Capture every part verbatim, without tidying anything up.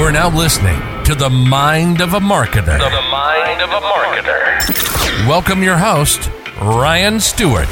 are now listening to The Mind of a Marketer. The Mind of a Marketer. Welcome your host, Ryan Stewart.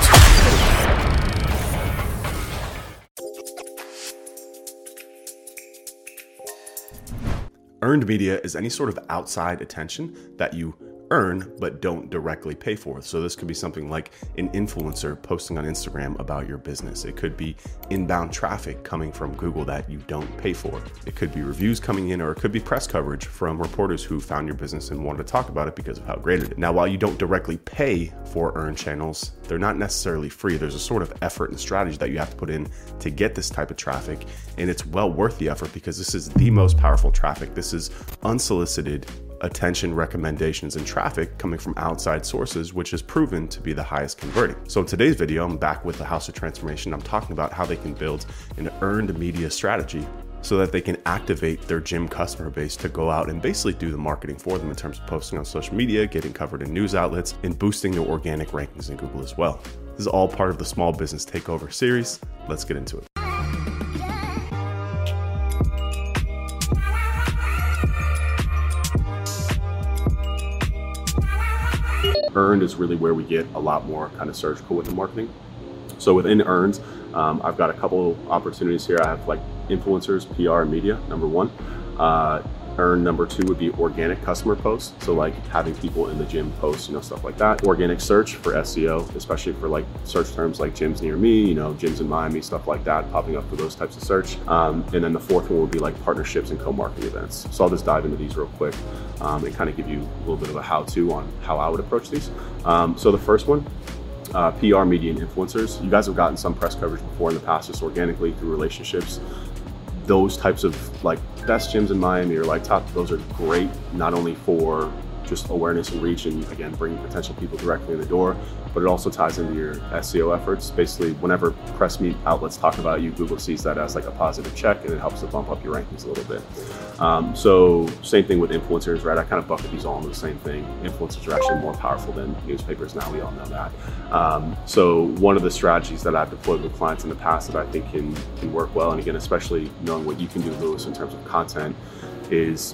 Earned media is any sort of outside attention that you earn but don't directly pay for. So this could be something like an influencer posting on Instagram about your business. It could be inbound traffic coming from Google that you don't pay for. It could be reviews coming in, or it could be press coverage from reporters who found your business and wanted to talk about it because of how great it is. Now, while you don't directly pay for earned channels, they're not necessarily free. There's a sort of effort and strategy that you have to put in to get this type of traffic, and it's well worth the effort because this is the most powerful traffic. This is unsolicited attention, recommendations, and traffic coming from outside sources, which is proven to be the highest converting. So in today's video, I'm back with the House of Transformation. I'm talking about how they can build an earned media strategy so that they can activate their gym customer base to go out and basically do the marketing for them in terms of posting on social media, getting covered in news outlets, and boosting their organic rankings in Google as well. This is all part of the Small Business Takeover series. Let's get into it. Earned is really where we get a lot more kind of surgical with the marketing. So within earned, um, I've got a couple opportunities here. I have like influencers, P R, and media, number one. Uh, earned number two would be organic customer posts. So like having people in the gym post, you know, stuff like that. Organic search for S E O, especially for like search terms like gyms near me, you know, gyms in Miami, stuff like that, popping up for those types of search. Um, and then the fourth one would be like partnerships and co-marketing events. So I'll just dive into these real quick um, and kind of give you a little bit of a how-to on how I would approach these. Um, so the first one, uh, P R, media, and influencers. You guys have gotten some press coverage before in the past, just organically through relationships. Those types of like best gyms in Miami or like top, those are great, not only for just awareness and reach and again, bringing potential people directly in the door, but it also ties into your S E O efforts. Basically, whenever press meet outlets talk about you, Google sees that as like a positive check and it helps to bump up your rankings a little bit. Um, so same thing with influencers, right? I kind of bucket these all into the same thing. Influencers are actually more powerful than newspapers now, we all know that. Um, so one of the strategies that I've deployed with clients in the past that I think can, can work well, and again, especially knowing what you can do, Lewis, in terms of content, is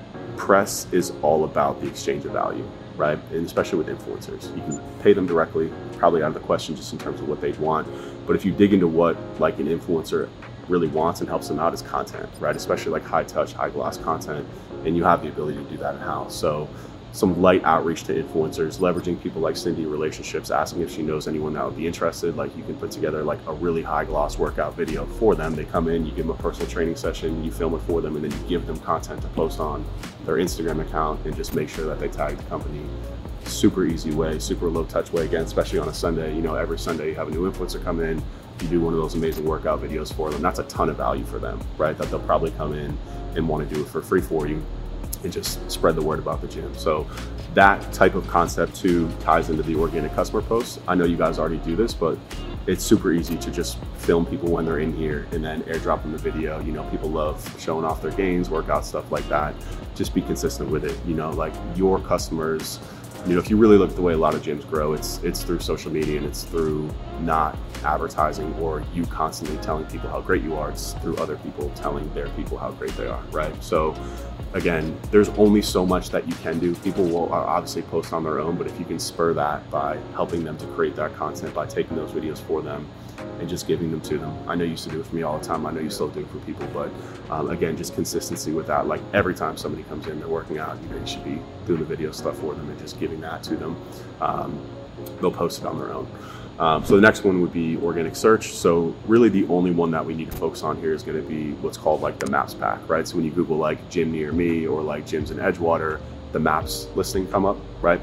press is all about the exchange of value, right? And especially with influencers, you can pay them directly, probably out of the question just in terms of what they want. But if you dig into what like an influencer really wants and helps them out is content, right? Especially like high touch, high gloss content, and you have the ability to do that in-house. So some light outreach to influencers, leveraging people like Cindy relationships, asking if she knows anyone that would be interested. Like you can put together like a really high gloss workout video for them. They come in, you give them a personal training session, you film it for them, and then you give them content to post on their Instagram account and just make sure that they tag the company. Super easy way, super low touch way, again, especially on a Sunday. You know, every Sunday you have a new influencer come in, you do one of those amazing workout videos for them. That's a ton of value for them, right? That they'll probably come in and want to do it for free for you and just spread the word about the gym. So that type of concept too ties into the organic customer posts. I know you guys already do this, but it's super easy to just film people when they're in here and then airdrop them the video. You know, people love showing off their gains, workouts, stuff like that. Just be consistent with it. You know, like your customers, you know, if you really look at the way a lot of gyms grow, it's it's through social media and it's through not advertising or you constantly telling people how great you are. It's through other people telling their people how great they are, right? So again, there's only so much that you can do. People will obviously post on their own, but if you can spur that by helping them to create that content, by taking those videos for them and just giving them to them. I know you used to do it for me all the time. I know you still do it for people, but um, again, just consistency with that. Like every time somebody comes in, they're working out, you know, you should be doing the video stuff for them and just giving that to them. Um, they'll post it on their own. Um, so the next one would be organic search. So really the only one that we need to focus on here is going to be what's called like the maps pack, right? So when you Google like gym near me or like gyms in Edgewater, the maps listing come up, right?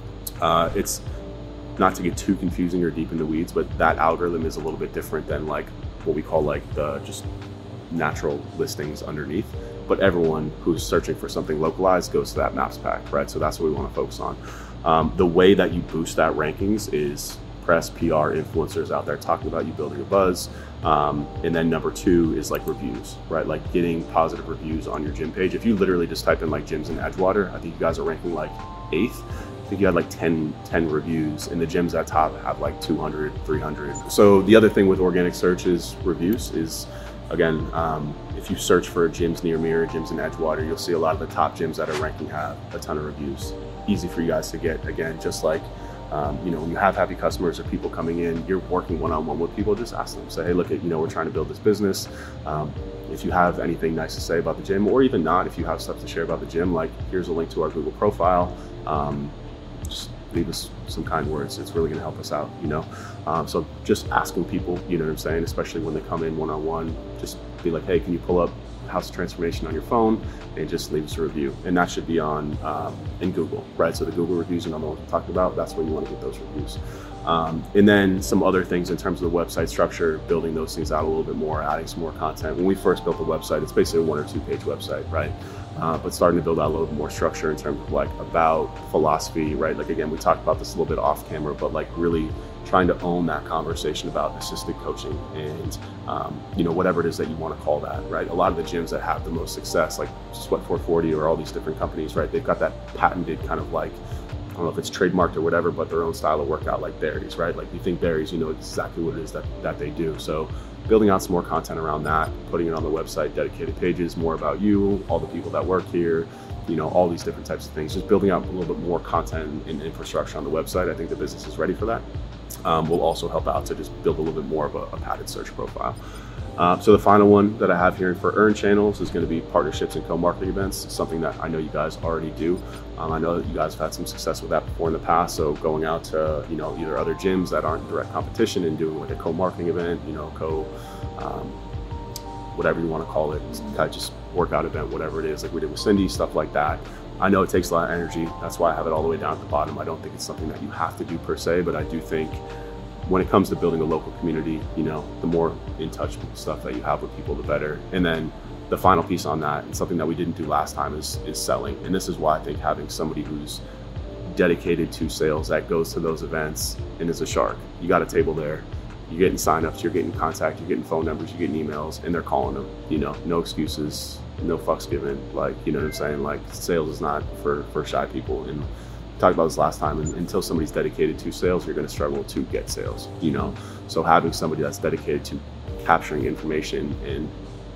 Uh, it's not to get too confusing or deep in the weeds, but that algorithm is a little bit different than like what we call like the just natural listings underneath. But everyone who's searching for something localized goes to that maps pack, right? So that's what we want to focus on. Um, the way that you boost that rankings is press, P R, influencers out there talking about you, building a buzz. Um, and then number two is like reviews, right? Like getting positive reviews on your gym page. If you literally just type in like gyms in Edgewater, I think you guys are ranking like eighth. I think you had like ten, ten reviews, and the gyms at top have like two hundred, three hundred. So the other thing with organic search is reviews is, again, um, if you search for gyms near me or gyms in Edgewater, you'll see a lot of the top gyms that are ranking have a ton of reviews. Easy for you guys to get. Again, just like, um, you know, when you have happy customers or people coming in, you're working one-on-one with people, just ask them, say, hey, look, at, you know, we're trying to build this business. Um, if you have anything nice to say about the gym, or even not, if you have stuff to share about the gym, like here's a link to our Google profile. Um, just leave us some kind words. It's really gonna help us out, you know? Um, so just asking people, you know what I'm saying? Especially when they come in one-on-one, just be like, hey, can you pull up House of Transformation on your phone and just leave us a review. And that should be on um, in Google, right? So the Google reviews are not the ones we're talking about. That's where you want to get those reviews. Um, and then some other things in terms of the website structure, building those things out a little bit more, adding some more content. When we first built the website, it's basically a one or two page website, right? Uh, but starting to build out a little bit more structure in terms of like about philosophy, right? Like again, we talked about this a little bit off camera, but like really trying to own that conversation about assisted coaching and um, you know, whatever it is that you want to call that, right? A lot of the gyms that have the most success, like Sweat four forty or all these different companies, right? They've got that patented kind of like, I don't know if it's trademarked or whatever, but their own style of workout, like Barry's, right? Like you think Barry's, you know exactly what it is that, that they do. So building out some more content around that, putting it on the website, dedicated pages, more about you, all the people that work here, you know, all these different types of things, just building out a little bit more content and infrastructure on the website. I think the business is ready for that. Um, will also help out to just build a little bit more of a, a padded search profile. Uh, so the final one that I have here for Earn Channels is going to be partnerships and co-marketing events, something that I know you guys already do. Um, I know that you guys have had some success with that before in the past. So going out to, you know, either other gyms that aren't in direct competition and doing like a co-marketing event, you know, co, um, whatever you want to call it, kind of just workout event, whatever it is, like we did with Cindy, stuff like that. I know it takes a lot of energy. That's why I have it all the way down at the bottom. I don't think it's something that you have to do per se, but I do think when it comes to building a local community, you know, the more in touch stuff that you have with people, the better. And then the final piece on that, and something that we didn't do last time, is is selling. And this is why I think having somebody who's dedicated to sales that goes to those events and is a shark. You got a table there, you're getting signups, you're getting contact, you're getting phone numbers, you're getting emails, and they're calling them, you know, no excuses, no fucks given. Like, you know what I'm saying? Like sales is not for, for shy people. And we talked about this last time, and until somebody's dedicated to sales, you're gonna struggle to get sales, you know? So having somebody that's dedicated to capturing information and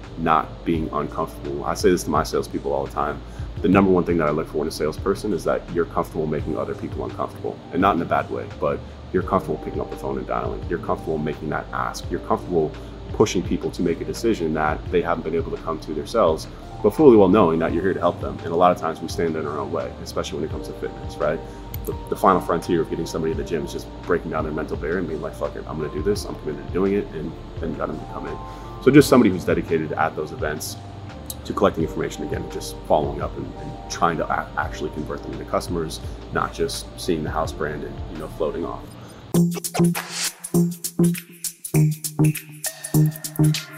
not being uncomfortable. I say this to my salespeople all the time. The number one thing that I look for in a salesperson is that you're comfortable making other people uncomfortable, and not in a bad way, but you're comfortable picking up the phone and dialing. You're comfortable making that ask. You're comfortable pushing people to make a decision that they haven't been able to come to themselves, but fully well knowing that you're here to help them. And a lot of times we stand in our own way, especially when it comes to fitness, right? The, the final frontier of getting somebody in the gym is just breaking down their mental barrier and being like, fuck it, I'm gonna do this, I'm committed to doing it, and then got them to come in. So just somebody who's dedicated at those events to collecting information, again, and just following up and, and trying to a- actually convert them into customers, not just seeing the house brand and, you know, floating off.